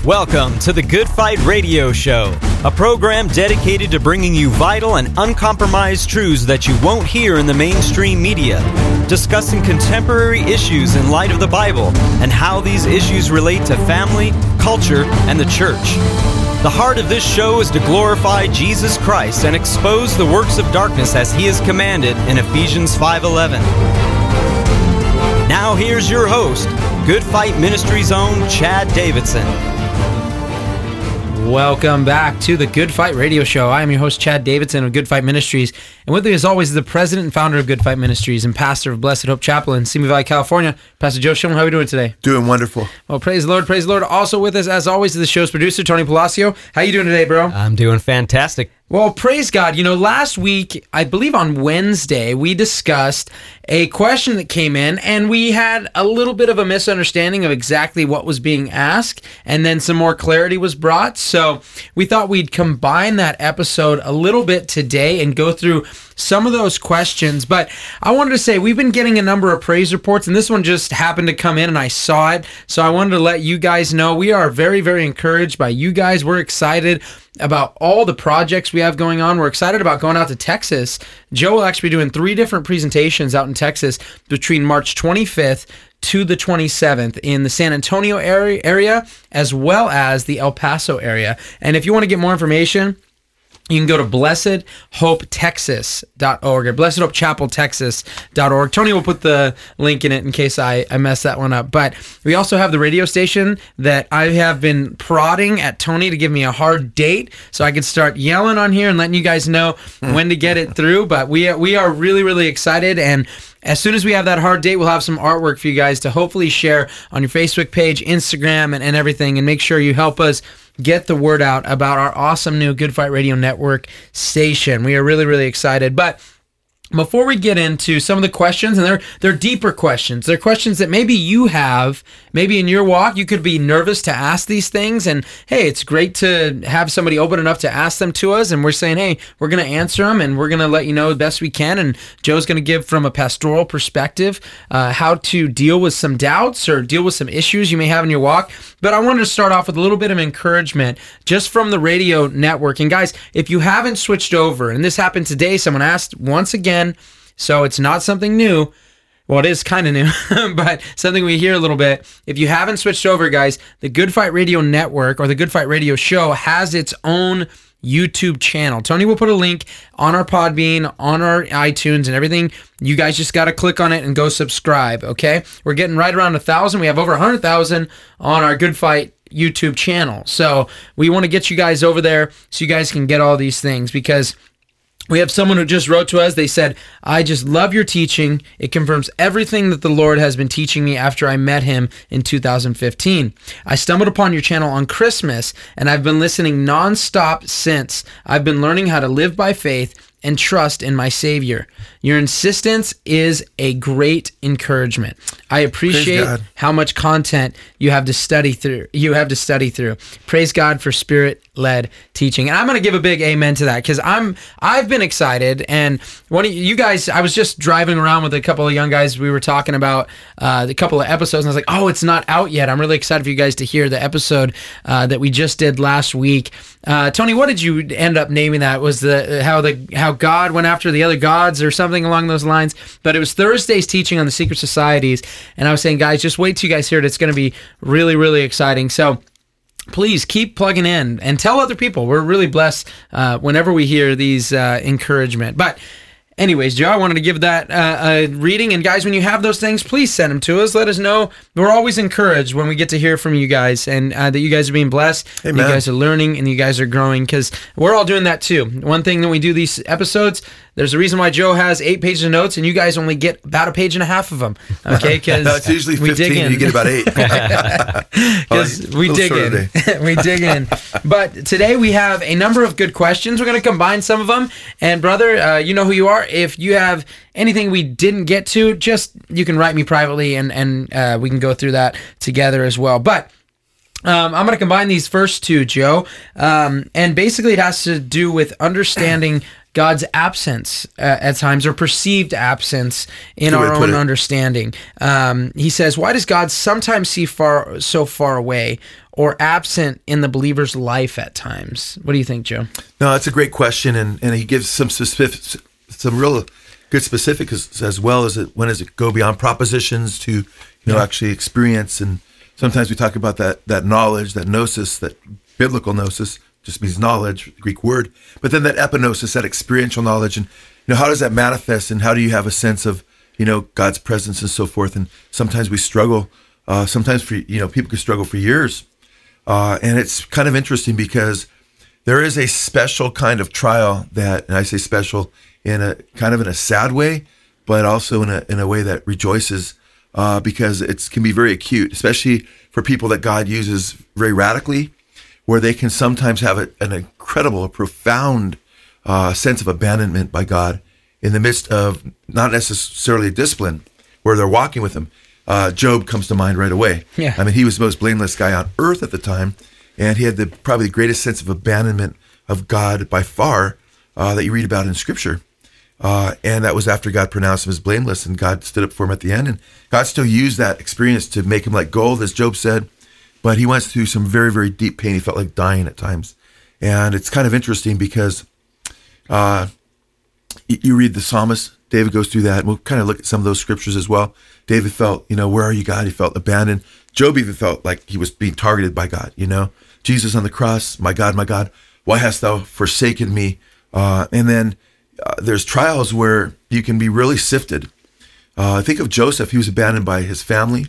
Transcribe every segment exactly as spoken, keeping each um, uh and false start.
Welcome to the Good Fight Radio Show, a program dedicated to bringing you vital and uncompromised truths that you won't hear in the mainstream media, discussing contemporary issues in light of the Bible and how these issues relate to family, culture, and the church. The heart of this show is to glorify Jesus Christ and expose the works of darkness as He is commanded in Ephesians five eleven. Now here's your host, Good Fight Ministries' own Chad Davidson. Welcome back to the Good Fight Radio Show. I am your host, Chad Davidson of Good Fight Ministries. And with me, as always, is the president and founder of Good Fight Ministries and pastor of Blessed Hope Chapel in Simi Valley, California, Pastor Joe Shulman. How are we doing today? Doing wonderful. Well, praise the Lord, praise the Lord. Also with us, as always, is the show's producer, Tony Palacio. How you doing today, bro? I'm doing fantastic. Well, praise God. You know, last week, I believe on Wednesday, we discussed a question that came in, and we had a little bit of a misunderstanding of exactly what was being asked, and then some more clarity was brought. So we thought we'd combine that episode a little bit today and go through some of those questions. But I wanted to say, we've been getting a number of praise reports, and this one just happened to come in, and I saw it. So I wanted to let you guys know we are very, very encouraged by you guys. We're excited about all the projects we have going on. We're excited about going out to Texas. Joe will actually be doing three different presentations out in Texas between March twenty-fifth to the twenty-seventh in the San Antonio area, area as well as the El Paso area. And if you want to get more information, you can go to blessed hope texas dot org or blessed hope chapel texas dot org. Tony will put the link in it in case I, I mess that one up. But we also have the radio station that I have been prodding at Tony to give me a hard date so I could start yelling on here and letting you guys know when to get it through. But we are, we are really, really excited. And as soon as we have that hard date, we'll have some artwork for you guys to hopefully share on your Facebook page, Instagram, and, and everything. And make sure you help us get the word out about our awesome new Good Fight Radio Network station. We are really, really excited. But before we get into some of the questions, and they're they're deeper questions. They're questions that maybe you have, maybe in your walk, you could be nervous to ask these things. And hey, it's great to have somebody open enough to ask them to us. And we're saying, hey, we're going to answer them, and we're going to let you know the best we can. And Joe's going to give from a pastoral perspective uh, how to deal with some doubts or deal with some issues you may have in your walk. But I wanted to start off with a little bit of encouragement just from the radio network. And guys, if you haven't switched over, and this happened today, someone asked once again, so it's not something new. Well, it is kind of new, but something we hear a little bit. If you haven't switched over, guys, the Good Fight Radio Network or the Good Fight Radio Show has its own YouTube channel. Tony will put a link on our Podbean, on our iTunes and everything. You guys just got to click on it and go subscribe, okay? We're getting right around a thousand. We have over one hundred thousand on our Good Fight YouTube channel. So we want to get you guys over there so you guys can get all these things, because we have someone who just wrote to us. They said, I just love your teaching. It confirms everything that the Lord has been teaching me after I met Him in two thousand fifteen. I stumbled upon your channel on Christmas, and I've been listening nonstop since. I've been learning how to live by faith and trust in my Savior. Your insistence is a great encouragement. I appreciate how much content you have to study through. You have to study through. Praise God for Spirit-led teaching. And I'm going to give a big amen to that, because I'm I've been excited. And one of you guys, I was just driving around with a couple of young guys. We were talking about uh, the couple of episodes, and I was like, "Oh, it's not out yet." I'm really excited for you guys to hear the episode uh, that we just did last week. Uh, Tony, what did you end up naming that? Was the how the how God went after the other gods or something along those lines? But it was Thursday's teaching on the secret societies, and I was saying, guys, just wait till you guys hear it. It's going to be really, really exciting. So please keep plugging in and tell other people. We're really blessed uh, whenever we hear these uh, encouragement. But anyways, Joe, I wanted to give that uh, a reading. And guys, when you have those things, please send them to us. Let us know. We're always encouraged when we get to hear from you guys, and uh, that you guys are being blessed, that you guys are learning, and you guys are growing, because we're all doing that too. One thing that we do these episodes, there's a reason why Joe has eight pages of notes, and you guys only get about a page and a half of them. Okay, because no, it's usually fifteen. You get about eight. Because we dig in. we dig in. But today we have a number of good questions. We're going to combine some of them. And brother, uh, you know who you are. If you have anything we didn't get to, just you can write me privately, and and uh, we can go through that together as well. But Um, I'm going to combine these first two, Joe, um, and basically it has to do with understanding God's absence uh, at times, or perceived absence in our own understanding. Um, he says, why does God sometimes see far so far away, or absent in the believer's life at times? What do you think, Joe? No, that's a great question, and, and he gives some specific, some real good specifics as well as it, when does it go beyond propositions to, you know, yeah. actually experience. And sometimes we talk about that that knowledge, that gnosis, that biblical gnosis just means knowledge, Greek word, but then that epignosis, that experiential knowledge, and you know, how does that manifest, and how do you have a sense of, you know, God's presence and so forth? And sometimes we struggle. Uh, sometimes for you know, people can struggle for years, uh, and it's kind of interesting because there is a special kind of trial that, and I say special in a kind of in a sad way, but also in a in a way that rejoices, uh, because it can be very acute, especially for people that God uses very radically, where they can sometimes have a, an incredible, a profound uh, sense of abandonment by God in the midst of not necessarily discipline, where they're walking with Him. Uh, Job comes to mind right away. Yeah. I mean, he was the most blameless guy on earth at the time, and he had the probably the greatest sense of abandonment of God by far uh, that you read about in Scripture. Uh, and that was after God pronounced him as blameless, and God stood up for him at the end. And God still used that experience to make him like gold, as Job said. But he went through some very, very deep pain. He felt like dying at times. And it's kind of interesting because uh, you read the psalmist, David goes through that, and we'll kind of look at some of those scriptures as well. David felt, you know, where are you, God? He felt abandoned. Job even felt like he was being targeted by God, you know. Jesus on the cross, my God, my God, why hast thou forsaken me? Uh, and then uh, there's trials where you can be really sifted. Uh, think of Joseph. He was abandoned by his family.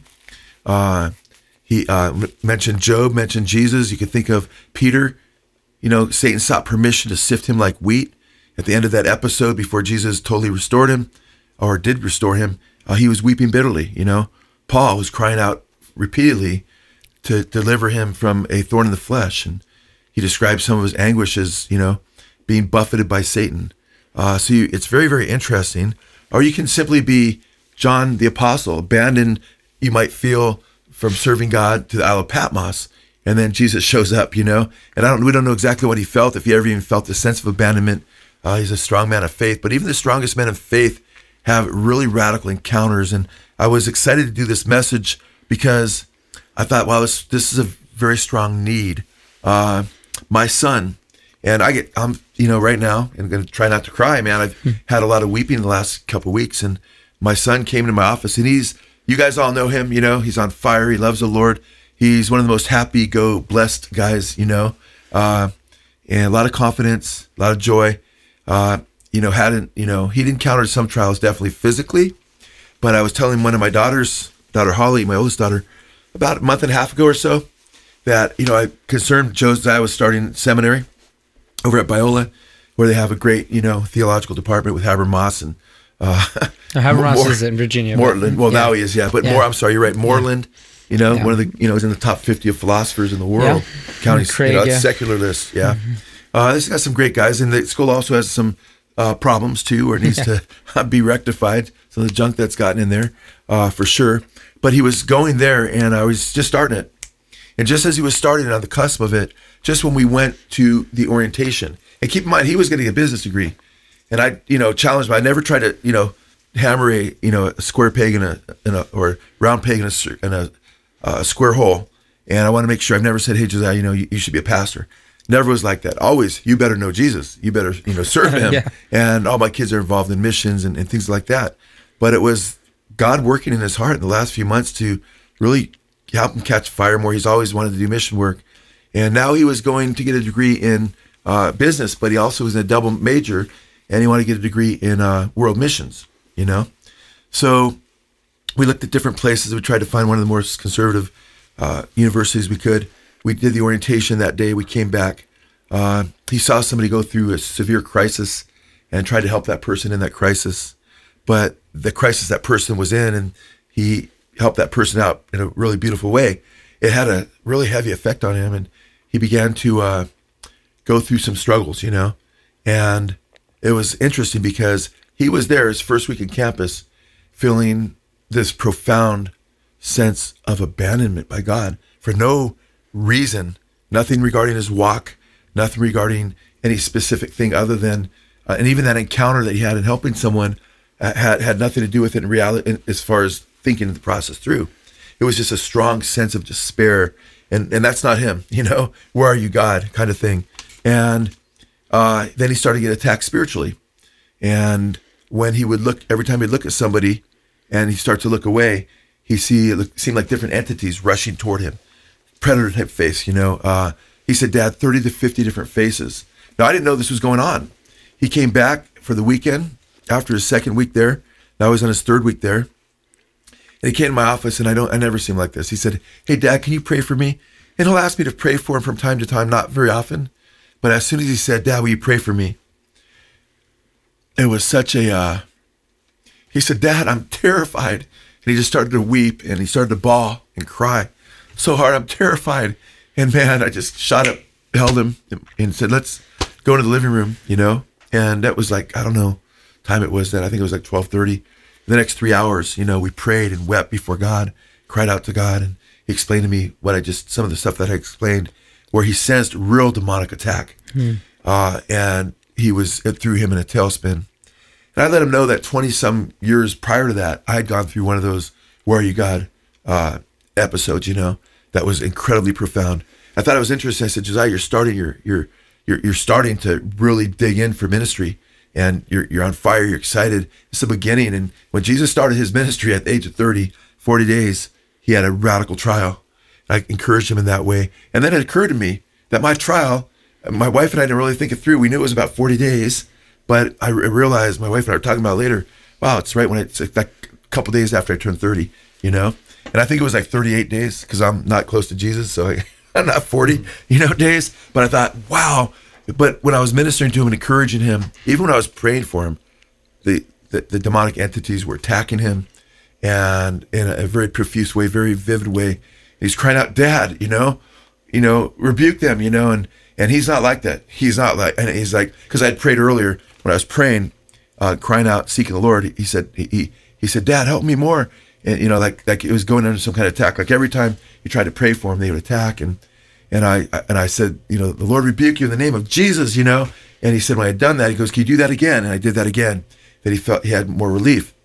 Uh, he uh, mentioned Job, mentioned Jesus. You could think of Peter. You know, Satan sought permission to sift him like wheat. At the end of that episode, before Jesus totally restored him, or did restore him, uh, he was weeping bitterly, you know. Paul was crying out repeatedly to deliver him from a thorn in the flesh. And he described some of his anguish as, you know, being buffeted by Satan. Uh, so you, it's very, very interesting. Or you can simply be John the Apostle, abandoned, you might feel, from serving God to the Isle of Patmos. And then Jesus shows up, you know. And I don't, we don't know exactly what he felt, if he ever even felt a sense of abandonment. Uh, he's a strong man of faith. But even the strongest men of faith have really radical encounters. And I was excited to do this message because I thought, wow, this, this is a very strong need. Uh, my son, and I get, I'm, you know, right now, I'm going to try not to cry, man. I've hmm. had a lot of weeping the last couple of weeks. And my son came into my office, and he's, you guys all know him, you know, he's on fire. He loves the Lord. He's one of the most happy, go, blessed guys, you know, uh, and a lot of confidence, a lot of joy. Uh, you know, hadn't, you know, he'd encountered some trials definitely physically, but I was telling one of my daughters, daughter Holly, my oldest daughter, about a month and a half ago or so, that, you know, I concerned Josiah was starting seminary over at Biola, where they have a great, you know, theological department with Habermas and, uh, Habermas Moore, is in Virginia. Moreland. Well, yeah. Now he is, yeah, but yeah. more, I'm sorry, you're right. Moreland, you know, yeah. one of the, you know, he's in the top fifty of philosophers in the world, yeah. counting, Craig, you know, yeah. secularist, yeah. Mm-hmm. Uh, this has got some great guys, and the school also has some uh, problems too, or needs yeah. to be rectified. Some of the junk that's gotten in there, uh, for sure. But he was going there, and I was just starting it. And just as he was starting it, on the cusp of it, just when we went to the orientation, and keep in mind, he was getting a business degree, and I, you know, challenged him. I never tried to, you know, hammer a, you know, a square peg in a, in a or round peg in a, in a, a square hole. And I want to make sure I've never said, hey, Josiah, you know, you, you should be a pastor. Never was like that. Always, you better know Jesus. You better, you know, serve him. yeah. And all my kids are involved in missions and, and things like that. But it was God working in his heart in the last few months to really help him catch fire more. He's always wanted to do mission work. And now he was going to get a degree in uh, business, but he also was in a double major, and he wanted to get a degree in uh, world missions, you know? So we looked at different places. We tried to find one of the most conservative uh, universities we could. We did the orientation that day. We came back. Uh, he saw somebody go through a severe crisis and tried to help that person in that crisis. But the crisis that person was in, and he helped that person out in a really beautiful way, it had a really heavy effect on him. And he began to uh, go through some struggles, you know. And it was interesting because he was there his first week in campus feeling this profound sense of abandonment by God for no reason, nothing regarding his walk, nothing regarding any specific thing other than, uh, and even that encounter that he had in helping someone uh, had had nothing to do with it in reality, in, as far as thinking the process through. It was just a strong sense of despair And and that's not him, you know, where are you, God, kind of thing. And uh, then he started to get attacked spiritually. And when he would look, every time he'd look at somebody and he'd start to look away, he see it look, seemed like different entities rushing toward him. Predator type face, you know. Uh, he said, Dad, thirty to fifty different faces. Now, I didn't know this was going on. He came back for the weekend after his second week there. Now I was on his third week there. And he came to my office, and I don't, I never see him like this. He said, hey, Dad, can you pray for me? And he'll ask me to pray for him from time to time, not very often. But as soon as he said, Dad, will you pray for me? It was such a, uh, he said, Dad, I'm terrified. And he just started to weep, and he started to bawl and cry so hard. I'm terrified. And man, I just shot up, held him, and said, let's go into the living room, you know? And that was like, I don't know time it was then. I think it was like twelve thirty. The next three hours, you know, we prayed and wept before God, cried out to God, and he explained to me what I just, some of the stuff that I explained, where he sensed real demonic attack. Hmm. Uh, and he was, it threw him in a tailspin. And I let him know that twenty some years prior to that, I had gone through one of those Where Are You, God uh, episodes, you know, that was incredibly profound. I thought it was interesting. I said, Josiah, you're starting, you're, you're, you're, you're starting to really dig in for ministry. And you're you're on fire, you're excited. It's the beginning. And when Jesus started his ministry at the age of thirty, forty days, he had a radical trial. I encouraged him in that way. And then it occurred to me that my trial, my wife and I didn't really think it through. We knew it was about forty days, but I realized, my wife and I were talking about it later, wow, it's right when it's like a couple days after I turned thirty, you know? And I think it was like thirty-eight days because I'm not close to Jesus, so I, I'm not forty, you know, days. But I thought, wow. But when I was ministering to him and encouraging him, even when I was praying for him, the, the, the demonic entities were attacking him, and in a, a very profuse way, very vivid way. He's crying out, Dad, you know, you know, rebuke them, you know, and, and he's not like that. He's not like, and he's like, because I had prayed earlier when I was praying, uh, crying out, seeking the Lord. He, he said, he, he he said, Dad, help me more. And, you know, like, like it was going under some kind of attack. Like every time you tried to pray for him, they would attack. And, And I and I said, you know, the Lord rebuke you in the name of Jesus, you know. And he said, when I had done that, he goes, can you do that again? And I did that again. That he felt he had more relief.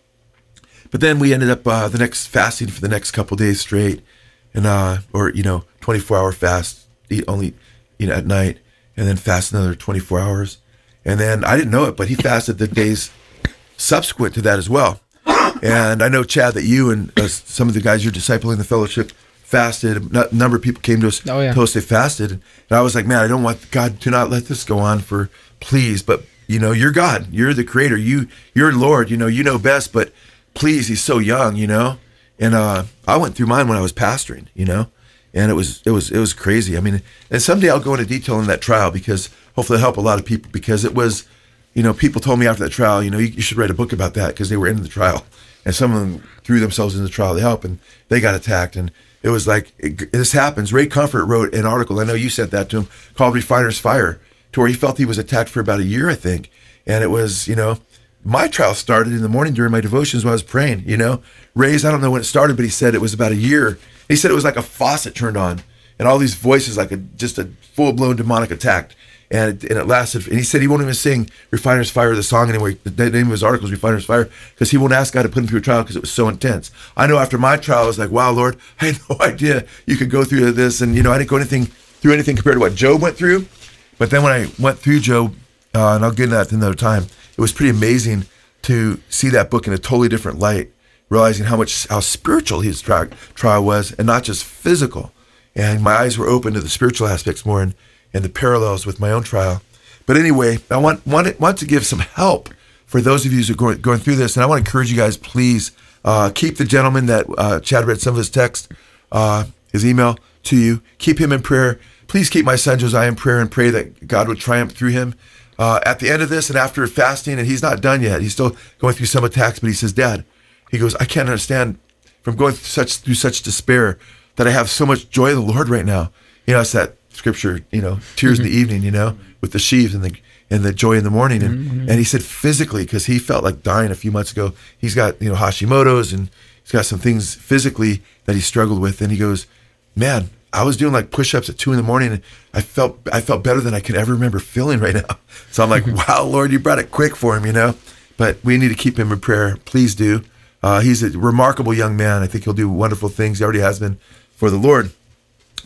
But then we ended up uh, the next fasting for the next couple of days straight, and uh, or you know, twenty-four hour fast, eat only, you know, at night, and then fast another twenty-four hours. And then I didn't know it, but he fasted the days subsequent to that as well. And I know, Chad, that you and uh, some of the guys you're discipling in the fellowship fasted. A number of people came to us, oh, yeah. told us they fasted, and I was like, man, I don't want God to not let this go on for, please. But you know, you're God, you're the creator, you, you're Lord, you know, you know best. But please, he's so young, you know. And uh, I went through mine when I was pastoring, you know, and it was it was it was crazy. I mean, and someday I'll go into detail in that trial because hopefully it'll help a lot of people, because it was, you know, people told me after that trial, you know, you, you should write a book about that because they were in the trial, and some of them threw themselves in the trial to help, and they got attacked. And it was like, it, this happens. Ray Comfort wrote an article, I know you sent that to him, called Refiner's Fire, to where he felt he was attacked for about a year, I think. And it was, you know, my trial started in the morning during my devotions when I was praying, you know. Ray's, I don't know when it started, but he said it was about a year. He said it was like a faucet turned on, and all these voices, like a, just a full-blown demonic attack. And it, and it lasted, and he said he won't even sing Refiner's Fire, the song anyway. The name of his article is Refiner's Fire, because he won't ask God to put him through a trial because it was so intense. I know after my trial, I was like, wow, Lord, I had no idea you could go through this. And, you know, I didn't go anything through anything compared to what Job went through. But then when I went through Job, uh, and I'll get into that another time, it was pretty amazing to see that book in a totally different light, realizing how much, how spiritual his tri- trial was, and not just physical. And my eyes were open to the spiritual aspects more, and and the parallels with my own trial. But anyway, I want want, want to give some help for those of you who are going, going through this. And I want to encourage you guys, please uh, keep the gentleman that uh, Chad read some of his text, uh, his email to you. Keep him in prayer. Please keep my son Josiah in prayer and pray that God would triumph through him. Uh, at the end of this and after fasting, and he's not done yet. He's still going through some attacks, but he says, Dad, he goes, I can't understand from going through such, through such despair that I have so much joy of the Lord right now. You know, it's that scripture, you know, tears mm-hmm. in the evening, you know, with the sheaves and the and the joy in the morning. And mm-hmm. and he said physically, because he felt like dying a few months ago, he's got, you know, Hashimoto's, and he's got some things physically that he struggled with. And he goes, man, I was doing like push-ups at two in the morning, and I felt I felt better than I could ever remember feeling right now. So I'm like, wow, Lord, you brought it quick for him, you know. But we need to keep him in prayer. Please do. Uh, he's a remarkable young man. I think he'll do wonderful things. He already has been for the Lord.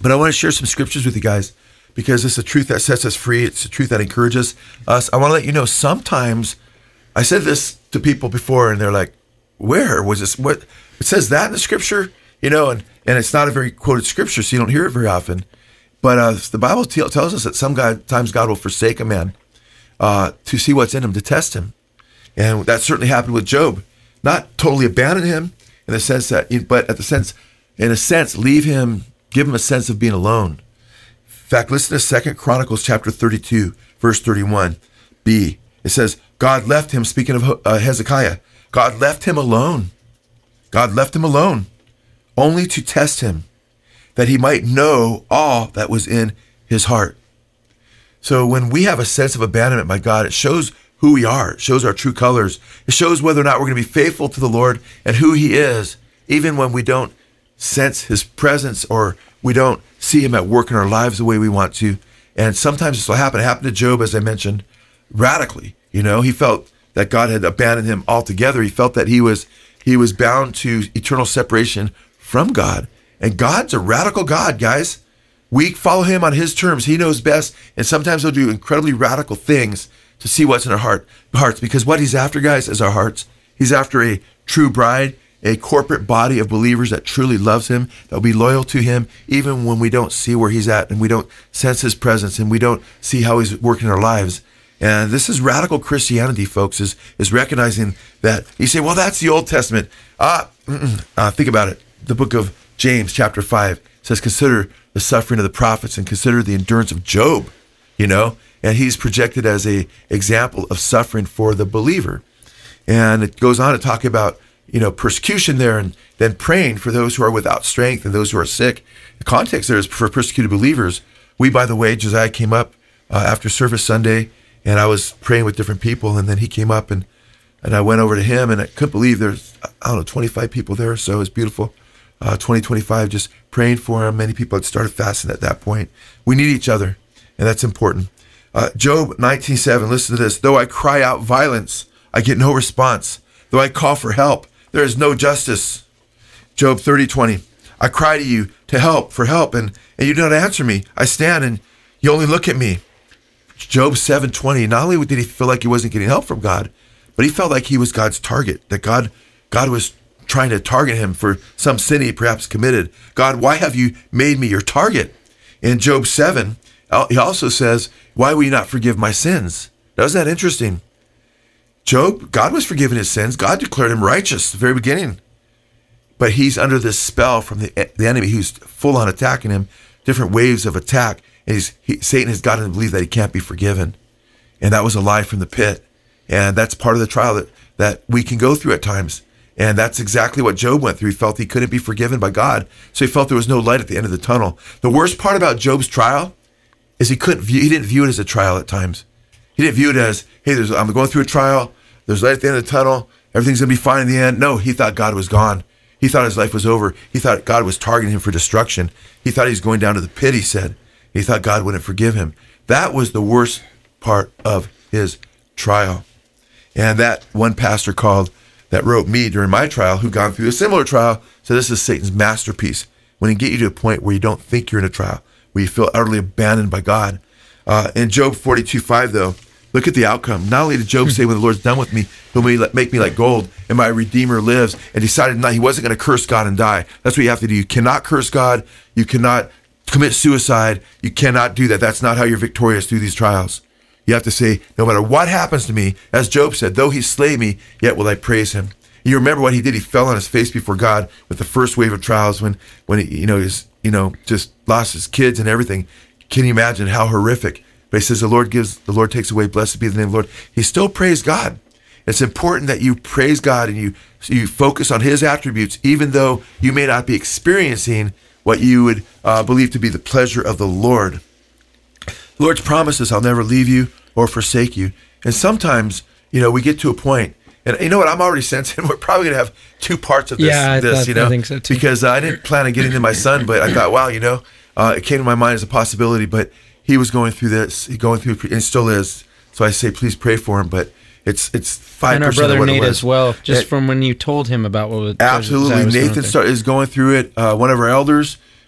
But I want to share some scriptures with you guys because it's the truth that sets us free. It's the truth that encourages us. I want to let you know, sometimes I said this to people before and they're like, where was this? What? It says that in the scripture, you know, and, and it's not a very quoted scripture, so you don't hear it very often. But uh, the Bible t- tells us that sometimes God will forsake a man uh, to see what's in him, to test him. And that certainly happened with Job. Not totally abandon him in the sense that, but at the sense, in a sense, leave him, give him a sense of being alone. In fact, listen to Second Chronicles chapter thirty-two, verse thirty-one b. It says, God left him, speaking of uh, Hezekiah, God left him alone. God left him alone, only to test him, that he might know all that was in his heart. So when we have a sense of abandonment by God, it shows who we are. It shows our true colors. It shows whether or not we're going to be faithful to the Lord and who he is, even when we don't sense his presence or we don't see him at work in our lives the way we want to. And sometimes this will happen. It happened to Job, as I mentioned, radically. You know, he felt that God had abandoned him altogether. He felt that he was he was bound to eternal separation from God. And God's a radical God, guys. We follow him on his terms. He knows best. And sometimes he'll do incredibly radical things to see what's in our heart, hearts. Because what he's after, guys, is our hearts. He's after a true bride, a corporate body of believers that truly loves him, that will be loyal to him, even when we don't see where he's at and we don't sense his presence and we don't see how he's working in our lives. And this is radical Christianity, folks, is, is recognizing that. You say, well, that's the Old Testament. Ah, uh, think about it. The book of James, chapter five, says, consider the suffering of the prophets and consider the endurance of Job, you know? And he's projected as a example of suffering for the believer. And it goes on to talk about, you know, persecution there and then praying for those who are without strength and those who are sick. The context there is for persecuted believers. We, by the way, Josiah came up uh, after service Sunday, and I was praying with different people, and then he came up, and, and I went over to him, and I couldn't believe there's, I don't know, twenty-five people there, so it was beautiful. Uh, twenty, twenty-five, just praying for him. Many people had started fasting at that point. We need each other, and that's important. Uh, Job nineteen seven, listen to this. Though I cry out violence, I get no response. Though I call for help, there is no justice. Job thirty twenty, I cry to you to help, for help, and, and you do not answer me. I stand and you only look at me. Job seven twenty, not only did he feel like he wasn't getting help from God, but he felt like he was God's target, that God, God was trying to target him for some sin he perhaps committed. God, why have you made me your target? In Job seven, he also says, why will you not forgive my sins? Now, isn't that interesting? Job, God was forgiving his sins. God declared him righteous at the very beginning. But he's under this spell from the, the enemy who's full on attacking him, different waves of attack. And he's, he, Satan has got him to believe that he can't be forgiven. And that was a lie from the pit. And that's part of the trial that, that we can go through at times. And that's exactly what Job went through. He felt he couldn't be forgiven by God. So he felt there was no light at the end of the tunnel. The worst part about Job's trial is he couldn't view, he didn't view it as a trial at times. He didn't view it as, hey, there's, I'm going through a trial. There's light at the end of the tunnel. Everything's going to be fine in the end. No, he thought God was gone. He thought his life was over. He thought God was targeting him for destruction. He thought he was going down to the pit, he said. He thought God wouldn't forgive him. That was the worst part of his trial. And that one pastor called, that wrote me during my trial, who gone through a similar trial, said this is Satan's masterpiece. When he get you to a point where you don't think you're in a trial, where you feel utterly abandoned by God. Uh, in Job forty-two five, though, look at the outcome. Not only did Job say, when the Lord's done with me, he'll make me like gold, and my Redeemer lives, and decided not, he wasn't going to curse God and die. That's what you have to do. You cannot curse God. You cannot commit suicide. You cannot do that. That's not how you're victorious through these trials. You have to say, no matter what happens to me, as Job said, though he slay me, yet will I praise him. You remember what he did? He fell on his face before God with the first wave of trials when, when he, you know, he's, you know, just lost his kids and everything. Can you imagine how horrific? But he says, the Lord gives, the Lord takes away, blessed be the name of the Lord. He still praised God. It's important that you praise God and you, you focus on his attributes, even though you may not be experiencing what you would uh, believe to be the pleasure of the Lord. The Lord's promises, I'll never leave you or forsake you. And sometimes, you know, we get to a point, and you know what, I'm already sensing we're probably going to have two parts of this, yeah, I this thought, you know, I think so too. Because uh, I didn't plan on getting to my son, but I thought, wow, you know, uh, it came to my mind as a possibility, but he was going through this, he going through, and still is. So I say, please pray for him, but it's it's five percent and our brother of what Nate it was. as well, just it, from when you told him about what was absolutely. was Nathan start, is going through it. Uh, one of our elders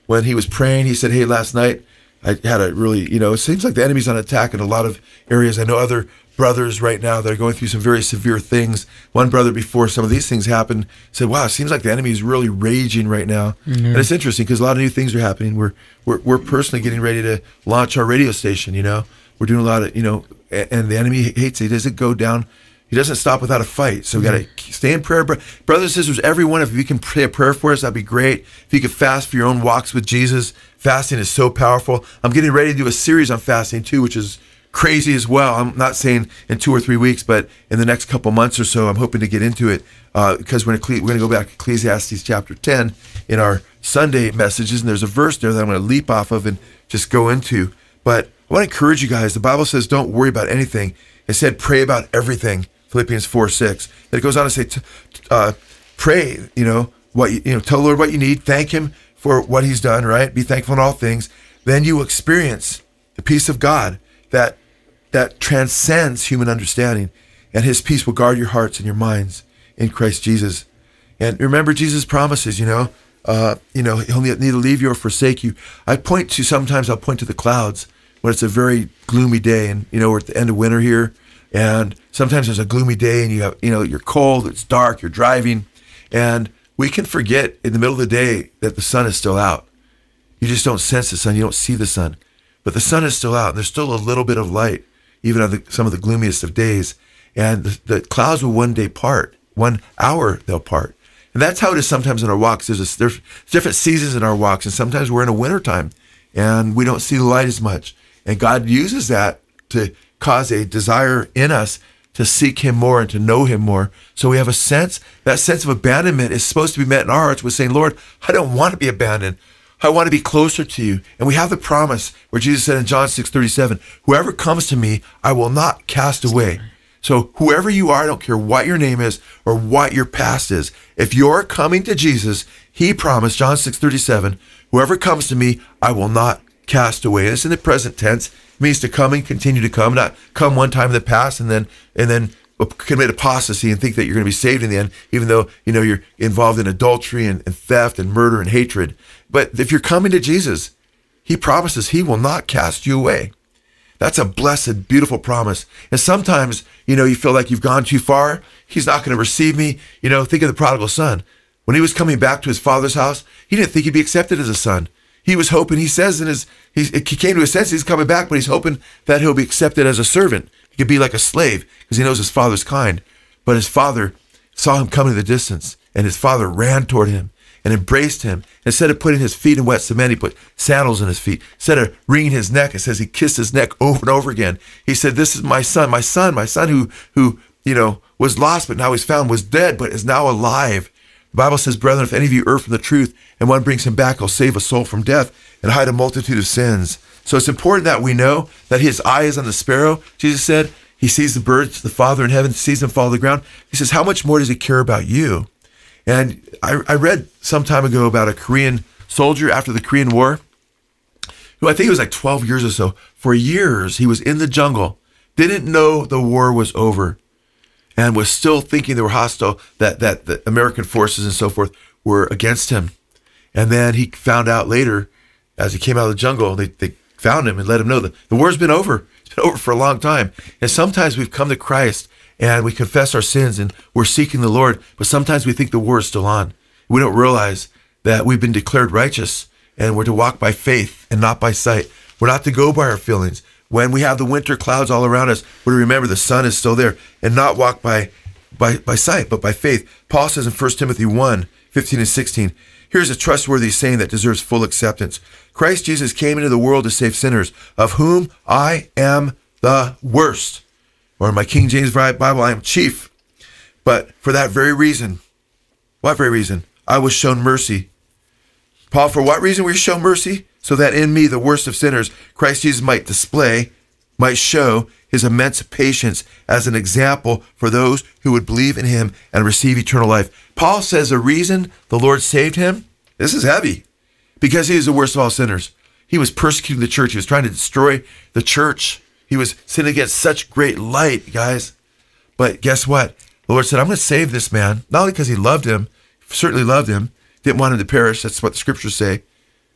when he was praying, he said, hey, last night I had a really, you know, it seems like the enemy's on attack in a lot of areas. I know other brothers right now that are going through some very severe things. One brother, before some of these things happened, said, wow, it seems like the enemy is really raging right now. Mm-hmm. And it's interesting because a lot of new things are happening. We're, we're we're personally getting ready to launch our radio station, you know. We're doing a lot of, you know, and the enemy hates it. He doesn't go down. He doesn't stop without a fight. So we got to stay in prayer. Brothers and sisters, everyone, if you can pray a prayer for us, that'd be great. If you could fast for your own walks with Jesus, fasting is so powerful. I'm getting ready to do a series on fasting too, which is crazy as well. I'm not saying in two or three weeks, but in the next couple months or so, I'm hoping to get into it uh, because we're going to go back to Ecclesiastes chapter ten in our Sunday messages, and there's a verse there that I'm going to leap off of and just go into. But I want to encourage you guys. The Bible says don't worry about anything. It said pray about everything. Philippians four six. Then it goes on to say, uh, pray, you know, what you, you know, tell the Lord what you need, thank him for what he's done, right? Be thankful in all things. Then you will experience the peace of God that that transcends human understanding, and his peace will guard your hearts and your minds in Christ Jesus. And remember Jesus' promises, you know, uh, you know, he'll neither leave you or forsake you. I point to, sometimes I'll point to the clouds when it's a very gloomy day, and, you know, we're at the end of winter here. And sometimes there's a gloomy day and you have, you know, you're cold, it's dark, you're driving, and we can forget in the middle of the day that the sun is still out. You just don't sense the sun, you don't see the sun, but the sun is still out. And there's still a little bit of light, even on the, some of the gloomiest of days. And the, the clouds will one day part, one hour they'll part. And that's how it is sometimes in our walks. There's, a, there's different seasons in our walks, and sometimes we're in a wintertime and we don't see the light as much. And God uses that to cause a desire in us to seek him more and to know him more. So we have a sense, that sense of abandonment is supposed to be met in our hearts with saying, Lord, I don't want to be abandoned. I want to be closer to you. And we have the promise where Jesus said in John six thirty-seven, whoever comes to me, I will not cast away. So whoever you are, I don't care what your name is or what your past is. If you're coming to Jesus, he promised, John six thirty-seven, whoever comes to me, I will not cast away. And it's in the present tense. It means to come and continue to come, not come one time in the past and then and then commit apostasy and think that you're going to be saved in the end, even though, you know, you're involved in adultery and, and theft and murder and hatred. But if you're coming to Jesus, he promises he will not cast you away. That's a blessed, beautiful promise. And sometimes, you know, you feel like you've gone too far. He's not going to receive me. You know, think of the prodigal son. When he was coming back to his father's house, he didn't think he'd be accepted as a son. He was hoping, he says in his, he, he came to his senses, he's coming back, but he's hoping that he'll be accepted as a servant. He could be like a slave because he knows his father's kind. But his father saw him coming to the distance, and his father ran toward him and embraced him. Instead of putting his feet in wet cement, he put sandals in his feet. Instead of wringing his neck, it says he kissed his neck over and over again. He said, this is my son, my son, my son who, who, you know, was lost, but now he's found, was dead, but is now alive. The Bible says, brethren, if any of you err from the truth and one brings him back, he'll save a soul from death and hide a multitude of sins. So it's important that we know that his eye is on the sparrow. Jesus said he sees the birds, the Father in heaven sees them fall to the ground. He says, how much more does he care about you? And I, I read some time ago about a Korean soldier after the Korean War, who I think it was like twelve years or so. For years, he was in the jungle, didn't know the war was over, and was still thinking they were hostile, that, that the American forces and so forth were against him. And then he found out later, as he came out of the jungle, they, they found him and let him know that the war's been over. It's been over for a long time. And sometimes we've come to Christ and we confess our sins and we're seeking the Lord, but sometimes we think the war is still on. We don't realize that we've been declared righteous and we're to walk by faith and not by sight. We're not to go by our feelings. When we have the winter clouds all around us, we're to remember the sun is still there and not walk by, by, by sight, but by faith. Paul says in First Timothy one, fifteen and sixteen, here's a trustworthy saying that deserves full acceptance. Christ Jesus came into the world to save sinners, of whom I am the worst. Or in my King James Bible, I am chief. But for that very reason, what very reason? I was shown mercy. Paul, for what reason were you shown mercy? So that in me, the worst of sinners, Christ Jesus might display, might show his immense patience as an example for those who would believe in him and receive eternal life. Paul says the reason the Lord saved him, this is heavy, because he is the worst of all sinners. He was persecuting the church. He was trying to destroy the church. He was sinning against such great light, guys. But guess what? The Lord said, I'm going to save this man, not only because he loved him, certainly loved him, didn't want him to perish. That's what the scriptures say.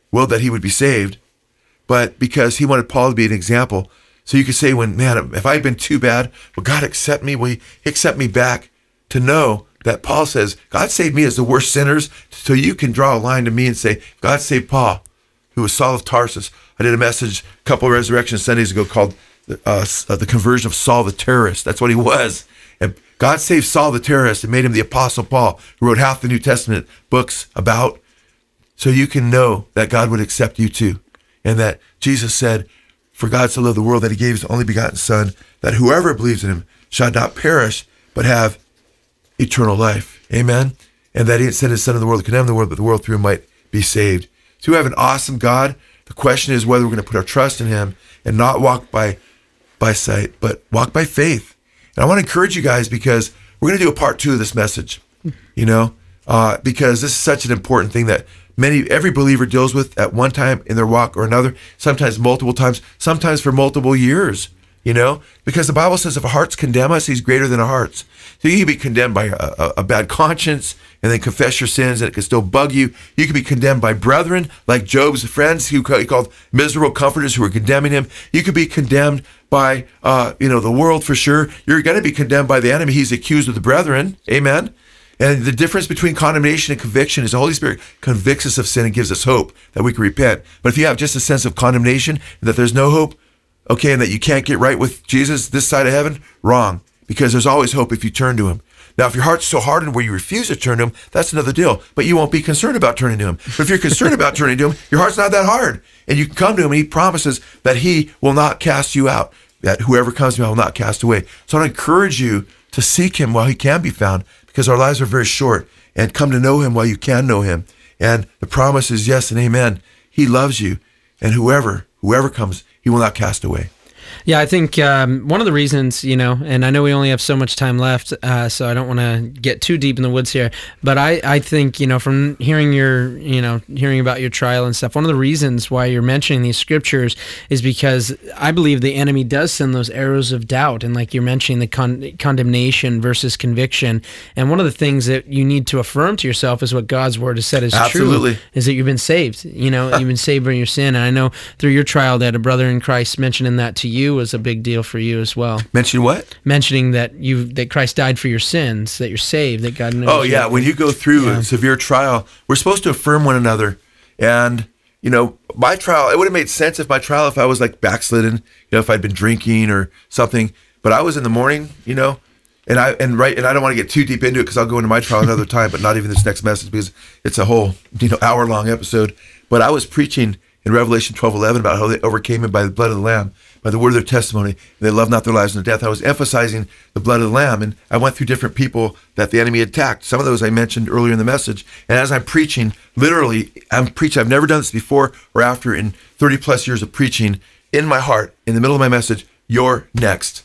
willed that he would be saved, but because he wanted Paul to be an example. So you could say, when, man, if I've been too bad, will God accept me? Will he accept me back? To know that Paul says, God saved me as the worst sinners, so you can draw a line to me and say, God saved Paul, who was Saul of Tarsus. I did a message a couple of Resurrection Sundays ago called uh, The Conversion of Saul the Terrorist. That's what he was. And God saved Saul the terrorist and made him the Apostle Paul, who wrote half the New Testament books about, so you can know that God would accept you too. And that Jesus said, for God so loved the world that he gave his only begotten Son, that whoever believes in him shall not perish, but have eternal life. Amen? And that he didn't send his Son in the world to condemn the world, but the world through him might be saved. So we have an awesome God. The question is whether we're going to put our trust in him and not walk by, by sight, but walk by faith. And I want to encourage you guys, because we're going to do a part two of this message, you know, uh, because this is such an important thing that many, every believer deals with at one time in their walk or another, sometimes multiple times, sometimes for multiple years, you know, because the Bible says if our hearts condemn us, he's greater than our hearts. So you can be condemned by a, a, a bad conscience and then confess your sins, and it can still bug you. You can be condemned by brethren, like Job's friends, who he called miserable comforters, who were condemning him. You could be condemned by, uh, you know, the world for sure. You're going to be condemned by the enemy. He's accused of the brethren. Amen. And the difference between condemnation and conviction is the Holy Spirit convicts us of sin and gives us hope that we can repent. But if you have just a sense of condemnation, that there's no hope, okay, and that you can't get right with Jesus this side of heaven, wrong. Because there's always hope if you turn to him. Now, if your heart's so hardened where you refuse to turn to him, that's another deal. But you won't be concerned about turning to him. But if you're concerned about turning to him, your heart's not that hard. And you can come to him, and he promises that he will not cast you out, that whoever comes to him will not cast away. So I encourage you to seek him while he can be found, because our lives are very short, and come to know him while you can know him. And the promise is yes and amen. He loves you, and whoever, whoever comes, he will not cast away. Yeah, I think um, one of the reasons, you know, and I know we only have so much time left, uh, so I don't want to get too deep in the woods here, but I, I think, you know, from hearing your, you know, hearing about your trial and stuff, one of the reasons why you're mentioning these scriptures is because I believe the enemy does send those arrows of doubt, and like you're mentioning, the con- condemnation versus conviction. And one of the things that you need to affirm to yourself is what God's word has said is Absolutely. true, is that you've been saved. You know, you've been saved from your sin. And I know through your trial that a brother in Christ mentioning that to you was a big deal for you as well. Mention what? Mentioning that you that Christ died for your sins, that you're saved, that God knows. Oh yeah, you. when you go through Yeah. a severe trial, we're supposed to affirm one another. And you know, my trial, it would have made sense if my trial, if I was like backslidden, you know, if I'd been drinking or something. But I was in the morning, you know, and I and right, and I don't want to get too deep into it because I'll go into my trial another time, but not even this next message because it's a whole, you know, hour long episode. But I was preaching in Revelation twelve eleven about how they overcame him by the blood of the Lamb, by the word of their testimony. They loved not their lives unto death. I was emphasizing the blood of the Lamb, and I went through different people that the enemy attacked. Some of those I mentioned earlier in the message. And as I'm preaching, literally, I'm preaching. I've never done this before or after in thirty plus years of preaching. In my heart, in the middle of my message, you're next.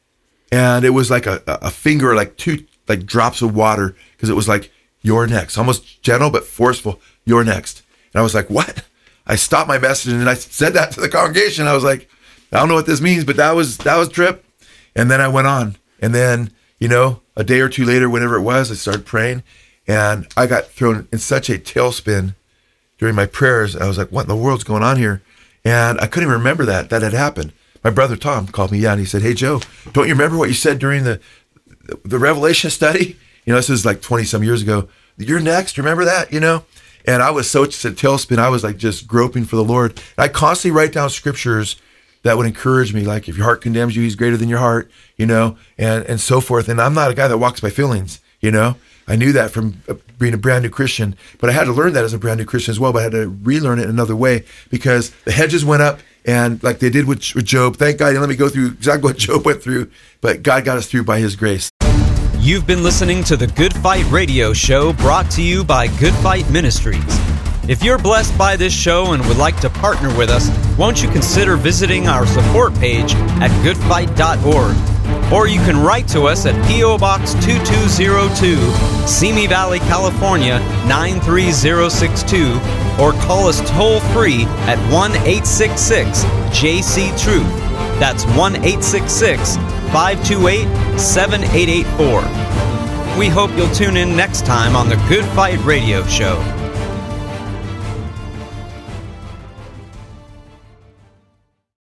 And it was like a, a finger, like two like drops of water, because it was like, you're next. Almost gentle but forceful, you're next. And I was like, what? I stopped my message and I said that to the congregation. I was like, I don't know what this means, but that was that was trip. And then I went on. And then, you know, a day or two later, whenever it was, I started praying. And I got thrown in such a tailspin during my prayers. I was like, what in the world's going on here? And I couldn't even remember that, that had happened. My brother Tom called me, yeah, and he said, hey, Joe, don't you remember what you said during the the Revelation study? You know, this is like twenty-some years ago. You're next, remember that, you know? And I was so just a tailspin. I was like just groping for the Lord. And I constantly write down scriptures that would encourage me, like if your heart condemns you, he's greater than your heart, you know, and, and so forth. And I'm not a guy that walks by feelings, you know. I knew that from being a brand new Christian, but I had to learn that as a brand new Christian as well, but I had to relearn it another way because the hedges went up, and like they did with, with Job. Thank God he let me go through exactly what Job went through, but God got us through by his grace. You've been listening to the Good Fight Radio Show, brought to you by Good Fight Ministries. If you're blessed by this show and would like to partner with us, won't you consider visiting our support page at good fight dot org? Or you can write to us at P O Box two two zero two, Simi Valley, California nine three zero six two, or call us toll-free at one eight six six J C Truth. That's one eight six six five two eight seven eight eight four. We hope you'll tune in next time on the Good Fight Radio Show.